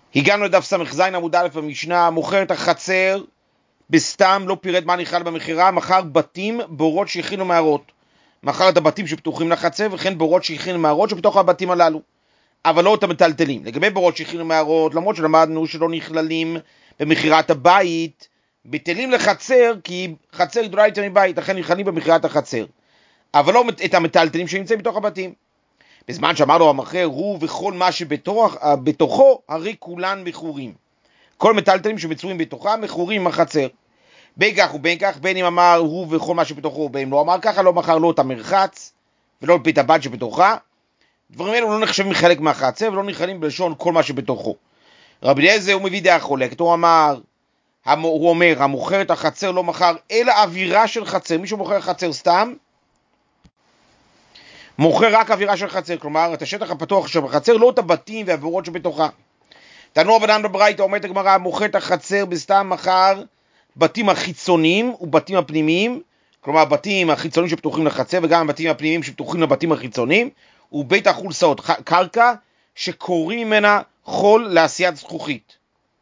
הגענו לדף ס"ז עמוד א' במשנה, מוכר את החצר בסתם, לא פירט מה נכלל במכירה, מכר בתים, בורות שהכינו מערות. מכר את הבתים שפתוחים לחצר, וכן בורות שהכינו מערות שבתוך הבתים הללו. אבל לא את המטלטלים. לגבי בורות שהכינו מערות, למרות שלמדנו שלא נכללים במכירת הבית, בטלים לחצר, כי חצר גדולה יותר מבית, לכן נכללים במכירת החצר. אבל לא את המטלטלים שנמצאים בתוך הבתים. בזמן שאמרנו המוכר, הוא וכל מה שבתוכו, הרי כולן מכורים. כל מטלטלים שמצויים בתוכה, מכורים החצר. בין כך ובין כך, בין אם אמר הוא וכל מה שבתוכו, ובין אם לא אמר ככה, לא מכר לא את המרחץ, ולא את בית הבד שבתוכה. דברים אלו לא נחשבים חלק מהחצר, ולא נכללים בלשון כל מה שבתוכו. רבי אליעזר הוא מביא דעה חולקת, הוא אומר, המוכר את החצר לא מכר, אלא אווירה של חצר. מי שמוכר חצר סתם, מוכר רק אווירה של חצר, כלומר, את השטח הפתוח שבחצר, לא את הבתים והבורות שבתוכה. תנו רבנן בברייתא, אומרת הגמרא, מוכר את החצר בסתם מכר בתים החיצוניים ובתים הפנימיים, כלומר, הבתים החיצוניים שפתוחים לחצר, וגם הבתים הפנימיים שפתוחים לבתים החיצוניים, ובית החולסאות, קרקע שקוראים ממנה חול לעשיית זכוכית.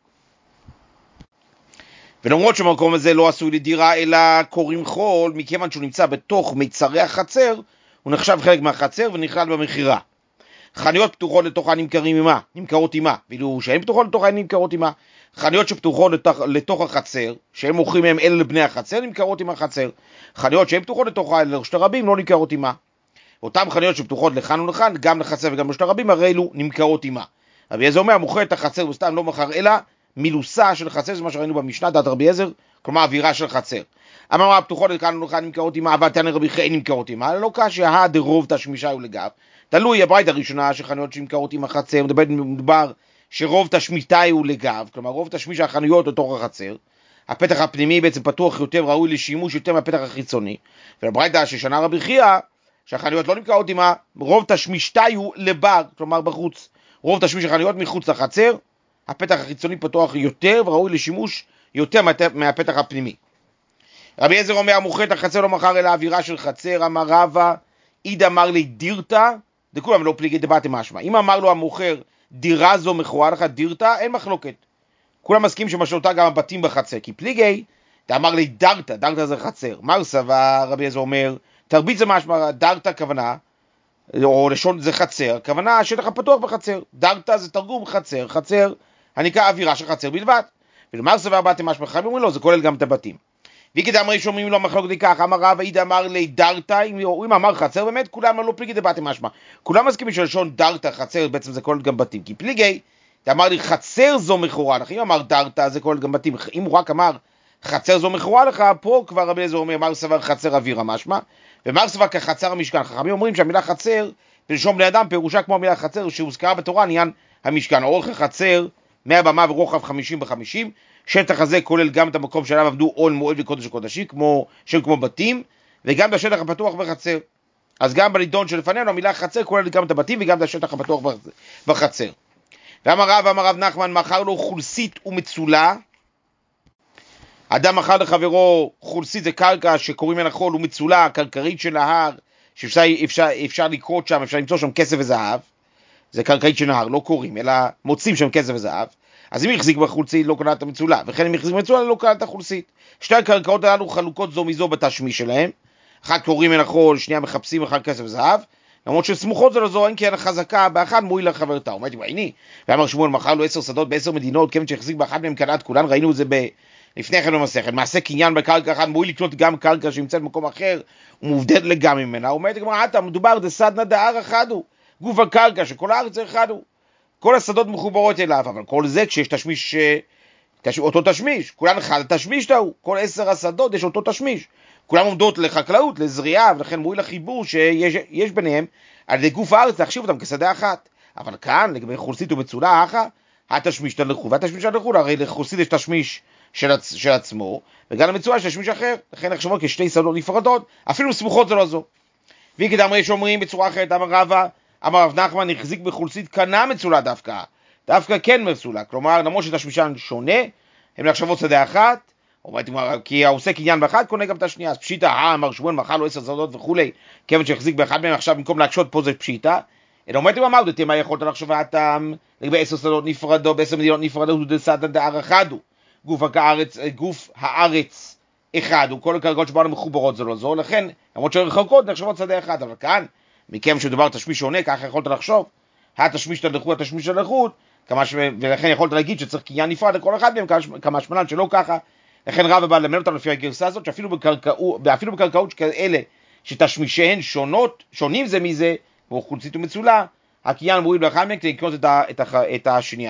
ולמרות שבמקום הזה לא עשוי לדירה, אלא קוראים חול, מכיוון שהוא נמצא בתוך מיצרי החצר, הוא נחשב חלק מהחצר ונכלל במכירה. חנויות פתוחות לתוכה נמכרות עימה, ואילו שהן פתוחות לתוכה נמכרות עימה. חנויות שפתוחות לתוך החצר, שהם מוכרים מהם אלה לבני החצר, נמכרות עם החצר. חנויות שהן פתוחות לתוכה אלה לרשות הרבים, לא נמכרות עימה. אותם חנויות שפתוחות לכאן ולכאן, גם לחצר וגם לרשות הרבים, הרי אלו נמכרות עימה. רבי אליעזר אומר, מוכר את החצר וסתם לא מכר אלא מילוסה של חצר, זה מה שראינו במשנה, דעת רבי אליעזר, כלומר אווירה של חצר. אמר הפתוחות לכאן ולכאן נמכרות עימה, אבל תנא רבי חייא נמכרות עימה, לא קשיא דרוב תשמישה ולגב. תלוי הברייתא הראשונה שחנויות שנמכרות עם החצר, מדובר שרוב תשמיתה הוא לגב, כלומר רוב תשמיש החנויות לתוך החצר. הפתח הפנימי בעצם פתוח יותר, ראוי לשימוש יותר מהפתח החיצוני. ולברייתא ששנה רבי חייא, שהחנויות לא נמכרות עימה, רוב תשמישתה הוא לבר, כלומר בחוץ. רוב תשמיש החנויות מחוץ לחצר, הפתח החיצוני פתוח יותר וראוי לשימוש יותר מהפתח הפנימי. רבי אליעזר אומר, המוכר את החצר לא מכר אלא אווירה של חצר. אמר רבא, איד אמר לי דירתא, דכולם לא פליגי דבתי משמע. אם אמר לו המוכר, דירה זו מכורה לך דירתא, אין מחלוקת. כולם מסכים שמשמעותה גם הבתים בחצר, כי פליגי, אמר לי דרתא, דרתא זה חצר. מר סבא, רבי אליעזר אומר, תרבית זה משמע, דרתא כוונה, או לשון זה חצר, כוונה השטח הפתוח בחצר. דרתא זה תרגום חצר, חצר, הנקרא אווירה של חצר בלבד. ולמר סבא בתי משמע חיים, אומרים לו, זה כולל גם את הבתים. וכדי אמרי שאומרים לו מחלוקת כך, אמר רבא איד אמר לי דרתא, אם אמר חצר, באמת כולם לא פליגי דבתי משמע. כולם מסכימים שלשון דרתא, חצר, בעצם זה כולל גם בתים. כי פליגי, אמר לי חצר זו מכורה לך, אם אמר דרתא זה כולל גם בתים. אם הוא רק אמר חצר זו מכורה לך, פה כבר רבי אליעזר אומר, מר סבר חצר אווירה משמע, ומר סבר כחצר המשכן. חכמים אומרים שהמילה חצר, בלשון בני אדם, פירושה כמו המילה חצר שהוזכרה בתורה, עניין המשכן. אורך החצר 100 במה ורוחב 50 ב-50, שטח הזה כולל גם את המקום שעליו עבדו אוהל מועד וקודש הקודשים, כמו בתים, וגם בשטח הפתוח בחצר. אז גם בנידון שלפנינו, המילה חצר כוללת גם את הבתים וגם את השטח הפתוח בחצר. ואמר רב נחמן, מכר לו חולסית ומצולה. אדם מכר לחברו חולסית, זה קרקע שקוראים ממנה חול, ומצולה, קרקעית של ההר, שאפשר לקרות שם, אפשר למצוא שם כסף וזהב. זה קרקעית של ההר, לא קוראים, אלא מוצאים שם כסף וזהב. אז אם יחזיק בחולסית לא קונה את המצולה, וכן אם יחזיק במצולה לא קונה את החולסית. שתי הקרקעות הללו חלוקות זו מזו בתשמיש שלהם, אחת קוראים מן החול, שנייה מחפשים אחת כסף וזהב, למרות שסמוכות זו לזו, אין כי אין החזקה באחד מועיל לחברתה. אומרת, בעיני, ואמר שמואל, מכר לו 10 שדות ב10 מדינות, כיוון שהחזיק באחד מהם קנה את כולן, ראינו את זה לפני כן במסכת, מעשה קניין בקרקע אחת, מועיל לקנות גם קרקע שנמצאת במקום אחר, ומובדל לגמרי ממנה. אומרת, מדובר דסדנא דהר אחד הוא, גוף הקרקע שכל הארץ אחד הוא. כל השדות מחוברות אליו, אבל כל זה כשיש תשמיש, אותו תשמיש, כולן אחד התשמיש תאו, כל 10 השדות יש אותו תשמיש, כולם עומדות לחקלאות, לזריעה, ולכן מועיל החיבור שיש ביניהם, על ידי גוף הארץ להחשיב אותם כשדה אחת. אבל כאן, לגבי חולסית ומצולה, התשמיש תלכו, והתשמיש תלכו, הרי לחולסית יש תשמיש של עצמו, וגם למצולה יש תשמיש אחר, לכן נחשבות כשתי שדות נפרדות, אפילו סמוכות זו לא זו. וכדי אמרי שאומרים בצורה אחרת, אמר רבא, אמר רב נחמן, החזיק בחולסית קנה מצולה דווקא כן מצולה, כלומר למרות שתשמישן שונה, הם נחשבות שדה אחת, כי העוסק עניין באחד קונה גם את השנייה. אז פשיטה, אמר שמואל מכר לו 10 שדות וכולי, כיוון שהחזיק באחד מהם, עכשיו במקום להקשות פה זה פשיטה, אלא אומרת אמר, דתמה יכולת לחשוב הטעם, לגבי 10 שדות נפרדות, ב10 מדינות נפרדות, ודסתא דהר אחד הוא, גוף הארץ אחד, הוא כל הקרקעות שבאנו מחוברות זו לא זו, לכן, למרות שהן רחוקות, נחשבות שדה אחד, אבל כאן, מכם שמדובר תשמיש שונה, ככה יכולת לחשוב, התשמיש תלכות, התשמיש תלכות, ולכן יכולת להגיד שצריך קניין נפרד לכל אחד מהם, כמה שמנן שלא ככה, לכן רב הבא למד אותנו לפי הגרסה הזאת, שאפילו בקרקעות כאלה, שתשמישיהן שונים זה מזה, והוא חולצית ומצולה, הקניין מוריד לאחר מכן כדי לקנות את השנייה.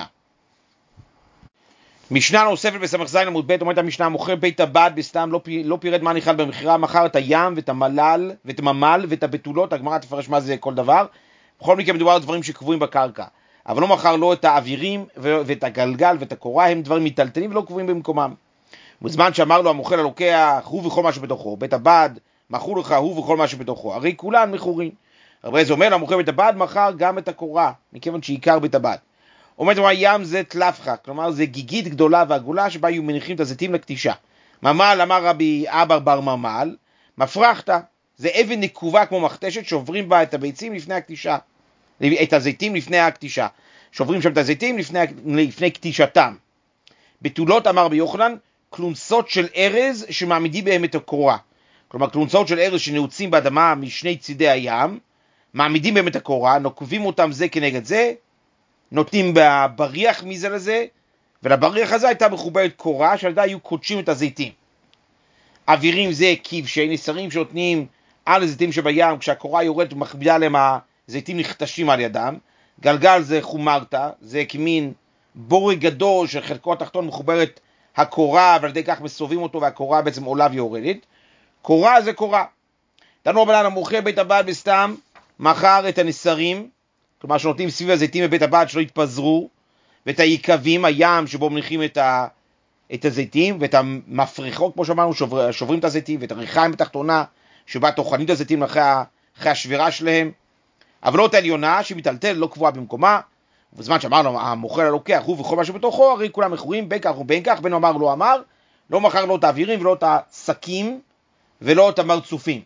משנה נוספת בסמך זין עמוד ב' אומרת המשנה, מוכר בית הבד בסתם לא פירט מה נכלל במכירה, מכר את הים ואת המלל ואת הממל ואת הבתולות, הגמרא תפרש מה זה כל דבר, בכל מקרה מדובר על דברים שקבועים בקרקע, אבל לא מכר לא את האווירים ואת הגלגל ואת הקורה, הם דברים מיטלטלים ולא קבועים במקומם. בזמן שאמר לו המוכר הלוקח, הוא וכל מה שבתוכו, בית הבד מכרו לך הוא וכל מה שבתוכו, הרי כולן מכורים. רבי זה אומר למוכר בית הבד מכר גם את הקורה, מכיוון שעיקר בית הבד. אומרת לו הים זה תלפחה, כלומר זה גיגית גדולה ועגולה שבה היו מניחים את הזיתים לקטישה. ממל אמר רבי אבר בר ממל, מפרחתה, זה אבן נקובה כמו מכתשת שעוברים בה את הביצים לפני הקטישה, את הזיתים לפני הקטישה, שעוברים שם את הזיתים לפני קטישתם. בתולות אמר ביוחנן, קלונסות של ארז שמעמידים בהם את הקורה, כלומר קלונסות של ארז שנעוצים באדמה משני צידי הים, מעמידים בהם את הקורה, נוקבים אותם זה כנגד זה, נותנים בבריח מזה לזה, ולבריח הזה הייתה מחוברת קורה, שעל ידה היו קודשים את הזיתים. אווירים זה כבשי נסרים שנותנים על הזיתים שבים, כשהקורה יורדת ומכבידה עליהם הזיתים נחתשים על ידם. גלגל זה חומרתה, זה כמין בורג גדול של חלקו התחתון מחוברת הקורה, ועל ידי כך מסובבים אותו והקורה בעצם עולה ויורדת. קורה זה קורה. תנו רבנן המוכר בית הבד בסתם, מכר את הנסרים, כלומר שנותנים סביב הזיתים בבית הבד שלא יתפזרו, ואת היקבים, הים שבו מניחים את הזיתים, ואת המפריחות, כמו שאמרנו, שוברים את הזיתים, ואת הריחיים בתחתונה, שבה טוחנים את הזיתים אחרי השבירה שלהם, אבל לא את העליונה, שמטלטל, לא קבועה במקומה, ובזמן שאמרנו, המוכר הלוקח, הוא וכל מה שבתוכו, הרי כולם מכורים, בין כך ובין כך, בין אמר לא אמר, לא מכר לא את האווירים, ולא את השקים, ולא את המרצופים.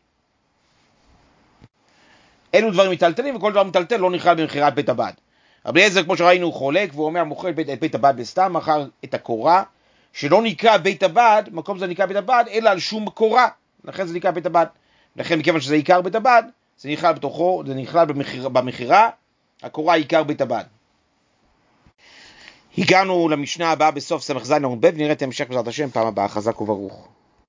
אלו דברים מטלטלים, וכל דבר מטלטל לא נכלל במכירת בית הבד. רבי אליעזר, כמו שראינו, הוא חולק, והוא אומר, מוכר את בית הבד בסתם, מכר את הקורה, שלא נקרא בית הבד, מקום זה נקרא בית הבד, אלא על שום קורה, לכן זה נקרא בית הבד. לכן מכיוון שזה עיקר בית הבד, זה נכלל בתוכו, זה נכלל במכירה, הקורה עיקר בית הבד. הגענו למשנה הבאה בסוף סמך זין עמוד ב', ונראה את המשך בעזרת השם פעם הבאה, חזק וברוך.